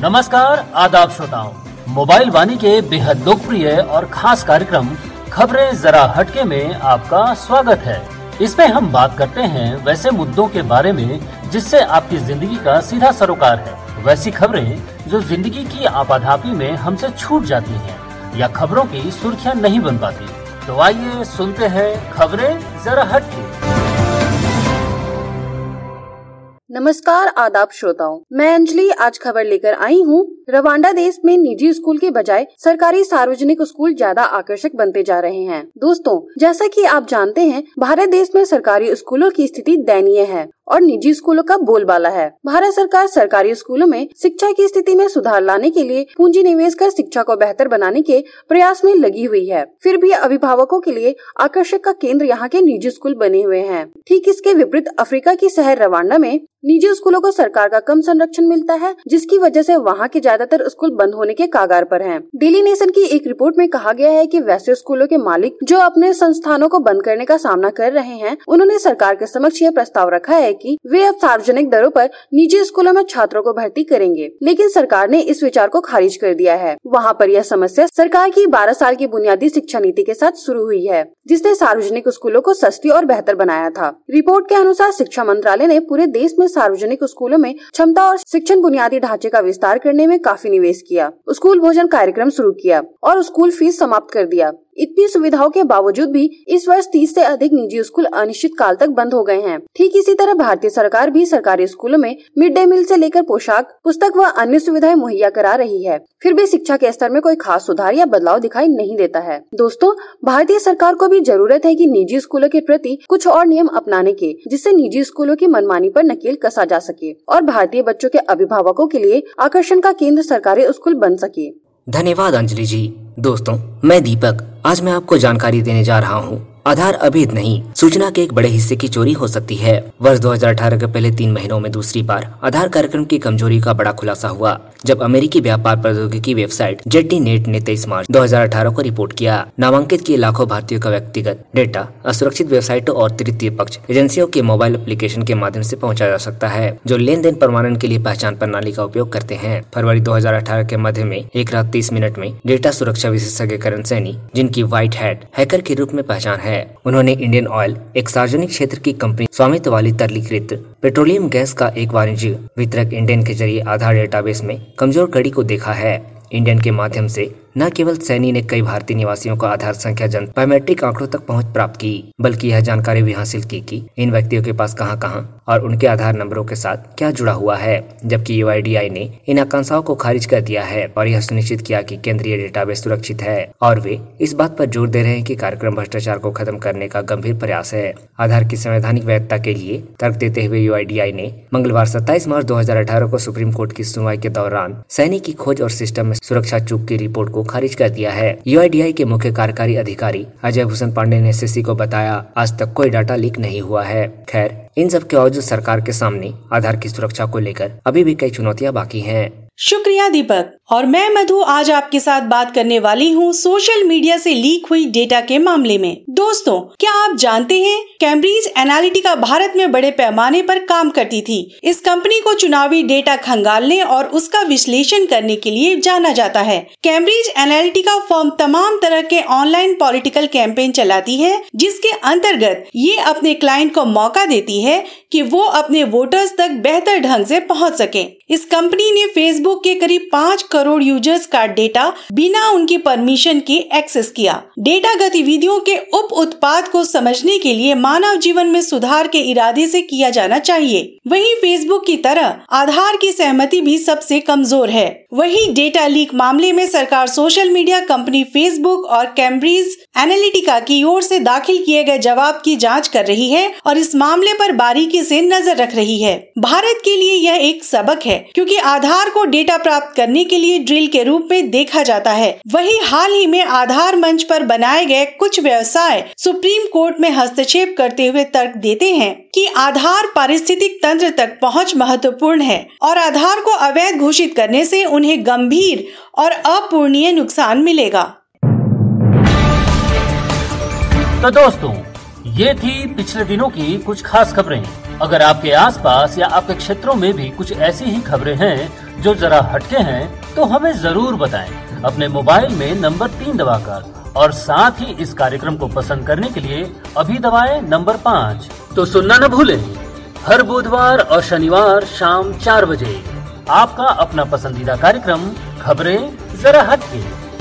नमस्कार, आदाब श्रोताओं। मोबाइल वाणी के बेहद लोकप्रिय और खास कार्यक्रम खबरें जरा हटके में आपका स्वागत है। इसमें हम बात करते हैं वैसे मुद्दों के बारे में जिससे आपकी जिंदगी का सीधा सरोकार है। वैसी खबरें जो जिंदगी की आपाधापी में हमसे छूट जाती हैं या खबरों की सुर्खियां नहीं बन पाती। तो आइए सुनते हैं खबरें जरा हटके। नमस्कार, आदाब श्रोताओं। मैं अंजलि आज खबर लेकर आई हूँ। रवांडा देश में निजी स्कूल के बजाय सरकारी सार्वजनिक स्कूल ज्यादा आकर्षक बनते जा रहे हैं। दोस्तों, जैसा कि आप जानते हैं, भारत देश में सरकारी स्कूलों की स्थिति दयनीय है और निजी स्कूलों का बोलबाला है। भारत सरकार सरकारी स्कूलों में शिक्षा की स्थिति में सुधार लाने के लिए पूंजी निवेश कर शिक्षा को बेहतर बनाने के प्रयास में लगी हुई है। फिर भी अभिभावकों के लिए आकर्षक का केंद्र यहाँ के निजी स्कूल बने हुए हैं। ठीक इसके विपरीत अफ्रीका की शहर रवांडा में निजी स्कूलों को सरकार का कम संरक्षण मिलता है, जिसकी वजह से वहाँ के ज्यादातर स्कूल बंद होने के कगार पर हैं। डेली नेशन की एक रिपोर्ट में कहा गया है कि वैसे स्कूलों के मालिक जो अपने संस्थानों को बंद करने का सामना कर रहे हैं, उन्होंने सरकार के समक्ष यह प्रस्ताव रखा है कि वे अब सार्वजनिक दरों पर निजी स्कूलों में छात्रों को भर्ती करेंगे, लेकिन सरकार ने इस विचार को खारिज कर दिया है। वहाँ पर यह समस्या सरकार की 12 साल की बुनियादी शिक्षा नीति के साथ शुरू हुई है, जिसने सार्वजनिक स्कूलों को सस्ती और बेहतर बनाया था। रिपोर्ट के अनुसार शिक्षा मंत्रालय ने पूरे देश में सार्वजनिक स्कूलों में क्षमता और शिक्षण बुनियादी ढांचे का विस्तार करने में काफी निवेश किया, स्कूल भोजन कार्यक्रम शुरू किया और स्कूल फीस समाप्त कर दिया। इतनी सुविधाओं के बावजूद भी इस वर्ष 30 से अधिक निजी स्कूल अनिश्चित काल तक बंद हो गए हैं। ठीक इसी तरह भारतीय सरकार भी सरकारी स्कूलों में मिड डे मील से लेकर पोशाक, पुस्तक व अन्य सुविधाएं मुहैया करा रही है। फिर भी शिक्षा के स्तर में कोई खास सुधार या बदलाव दिखाई नहीं देता है। दोस्तों, भारतीय सरकार को भी जरूरत है कि निजी स्कूलों के प्रति कुछ और नियम अपनाने के, जिससे निजी स्कूलों की मनमानी पर नकेल कसा जा सके और भारतीय बच्चों के अभिभावकों के लिए आकर्षण का केंद्र सरकारी स्कूल बन सके। धन्यवाद अंजलि जी। दोस्तों, मैं दीपक आज मैं आपको जानकारी देने जा रहा हूँ। आधार अवैध नहीं, सूचना के एक बड़े हिस्से की चोरी हो सकती है। वर्ष 2018 के पहले 3 महीनों में दूसरी बार आधार कार्यक्रम की कमजोरी का बड़ा खुलासा हुआ, जब अमेरिकी व्यापार प्रौद्योगिकी वेबसाइट जेडीनेट ने 23 मार्च 2018 को रिपोर्ट किया। नामांकित किए लाखों भारतीयों का व्यक्तिगत डेटा असुरक्षित वेबसाइटों और तृतीय पक्ष एजेंसियों के मोबाइल एप्लीकेशन के माध्यम से पहुंचा जा सकता है, जो लेन देन प्रमाणन के लिए पहचान प्रणाली का उपयोग करते हैं। फरवरी 2018 के मध्य में 1 रात 30 मिनट में डेटा सुरक्षा विशेषज्ञ करण सैनी, जिनकी व्हाइट हैट हैकर के रूप में पहचान है, उन्होंने इंडियन ऑयल, एक सार्वजनिक क्षेत्र की कंपनी स्वामित्व वाली तरलीकृत पेट्रोलियम गैस का एक वाणिज्यिक वितरक इंडियन के जरिए आधार डेटाबेस में कमजोर कड़ी को देखा है। इंडियन के माध्यम से न केवल सैनी ने कई भारतीय निवासियों को आधार संख्या जन बायोमेट्रिक आंकड़ों तक पहुंच प्राप्त की, बल्कि यह जानकारी भी हासिल की कि इन व्यक्तियों के पास कहां-कहां और उनके आधार नंबरों के साथ क्या जुड़ा हुआ है। जबकि यूआईडीआई ने इन आकांक्षाओं को खारिज कर दिया है और यह सुनिश्चित किया कि केंद्रीय डेटाबेस सुरक्षित है, और वे इस बात पर जोर दे रहे हैं कि कार्यक्रम भ्रष्टाचार को खत्म करने का गंभीर प्रयास है। आधार की संवैधानिक वैधता के लिए तर्क देते हुए यूआईडीआई ने मंगलवार 27 मार्च 2018 को सुप्रीम कोर्ट की सुनवाई के दौरान सैनी की खोज और सिस्टम में सुरक्षा चूक की रिपोर्ट को खारिज कर दिया है। यूआईडीआई के मुख्य कार्यकारी अधिकारी अजय भूषण पांडे ने एसएससी को बताया, आज तक कोई डाटा लीक नहीं हुआ है। खैर, इन सब के बावजूद सरकार के सामने आधार की सुरक्षा को लेकर अभी भी कई चुनौतियां बाकी हैं। शुक्रिया दीपक। और मैं मधु आज आपके साथ बात करने वाली हूँ सोशल मीडिया से लीक हुई डेटा के मामले में। दोस्तों, क्या आप जानते हैं कैम्ब्रिज एनालिटिका भारत में बड़े पैमाने पर काम करती थी। इस कंपनी को चुनावी डेटा खंगालने और उसका विश्लेषण करने के लिए जाना जाता है। कैम्ब्रिज एनालिटिका फर्म तमाम तरह के ऑनलाइन पॉलिटिकल कैंपेन चलाती है, जिसके अंतर्गत ये अपने क्लाइंट को मौका देती है कि वो अपने वोटर्स तक बेहतर ढंग से पहुँच सके। इस कंपनी ने फेसबुक के करीब 5 करोड़ यूजर्स का डेटा बिना उनकी परमिशन के एक्सेस किया। डेटा गतिविधियों के उप उत्पाद को समझने के लिए मानव जीवन में सुधार के इरादे से किया जाना चाहिए। वहीं फेसबुक की तरह आधार की सहमति भी सबसे कमजोर है। वहीं डेटा लीक मामले में सरकार सोशल मीडिया कंपनी फेसबुक और कैम्ब्रिज एनालिटिका की ओर से दाखिल किए गए जवाब की जांच कर रही है और इस मामले पर बारीकी से नजर रख रही है। भारत के लिए यह एक सबक है, क्योंकि आधार को डेटा प्राप्त करने के लिए ड्रिल के रूप में देखा जाता है। वहीं हाल ही में आधार मंच पर बनाए गए कुछ व्यवसाय सुप्रीम कोर्ट में हस्तक्षेप करते हुए तर्क देते हैं कि आधार पारिस्थितिक तंत्र तक पहुंच महत्वपूर्ण है और आधार को अवैध घोषित करने से उन्हें गंभीर और अपूरणीय नुकसान मिलेगा। तो दोस्तों, ये थी पिछले दिनों की कुछ खास खबरें। अगर आपके आसपास या आपके क्षेत्रों में भी कुछ ऐसी ही खबरें हैं जो जरा हटके हैं तो हमें जरूर बताएं अपने मोबाइल में नंबर 3 दबाकर, और साथ ही इस कार्यक्रम को पसंद करने के लिए अभी दबाएं नंबर 5। तो सुनना न भूलें, हर बुधवार और शनिवार शाम 4 बजे आपका अपना पसंदीदा कार्यक्रम खबरें जरा हटके।